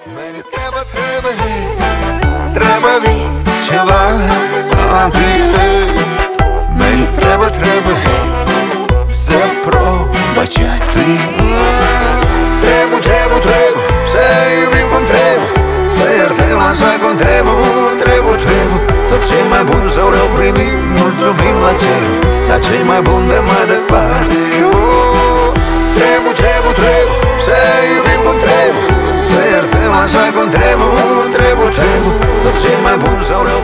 Meni treba ceva Meni treba să probaciați Trebuie să iubim cum trebuie Să iertăm așa cum trebuie Tot ce mai bun sau rău primim, mulțumim la cer Dar ce mai bun de mai departe Trebuie să iubim cum trebuie Să iertăm așa cum trebuie Tot ce mai bun sau rău